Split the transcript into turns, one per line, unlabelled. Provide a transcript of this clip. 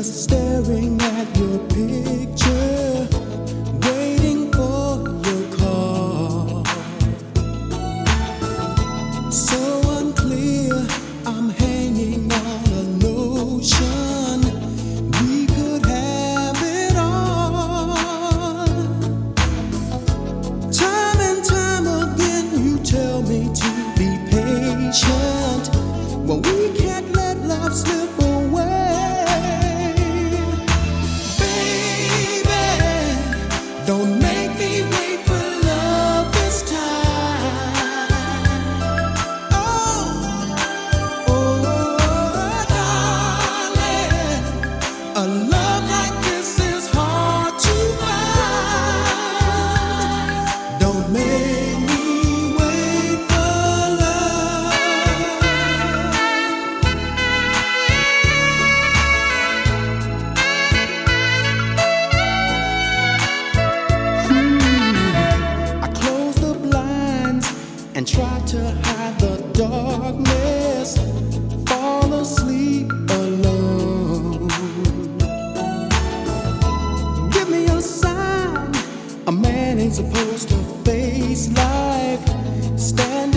just staring at your picture, waiting for your call. So unclear, I'm hanging on a notion we could have it all. Time and time again, you tell me to be patient when we can't let love slip away. Baby, don't make me wait for love this time. Oh, darling, a love like this is hard to find. Don't make me wait for love. I close the blinds and try to hide the darkness, fall asleep alone. Give me a sign. A man ain't supposed to face life standing